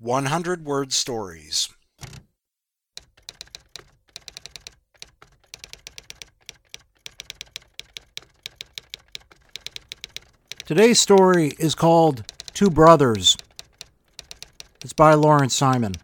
100-word stories. Today's story is called Two Brothers. It's by Lawrence Simon.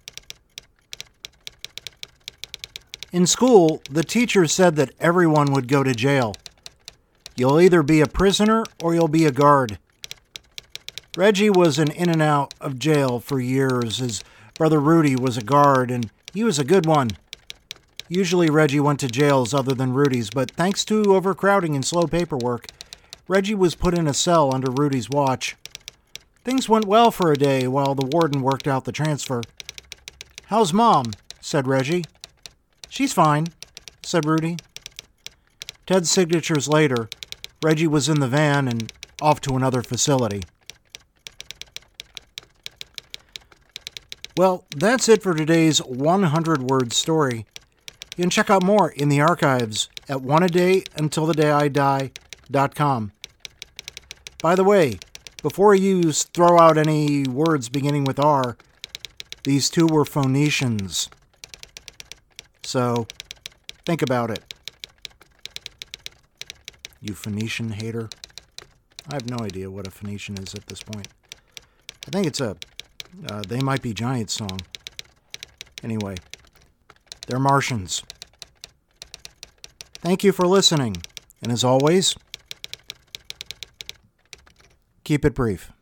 In school, the teacher said that everyone would go to jail. You'll either be a prisoner or you'll be a guard. Reggie was in and out of jail for years. His brother Rudy was a guard, and he was a good one. Usually Reggie went to jails other than Rudy's, but thanks to overcrowding and slow paperwork, Reggie was put in a cell under Rudy's watch. Things went well for a day while the warden worked out the transfer. "How's Mom?" said Reggie. "She's fine," said Rudy. 10 signatures later, Reggie was in the van and off to another facility. Well, that's it for today's 100-word story. You can check out more in the archives at oneadayuntilthedayidie.com. By the way, before you throw out any words beginning with R, these two were Phoenicians. So, think about it. You Phoenician hater. I have no idea what a Phoenician is at this point. I think it's a They Might Be Giants song. Anyway, they're Martians. Thank you for listening. And as always, keep it brief.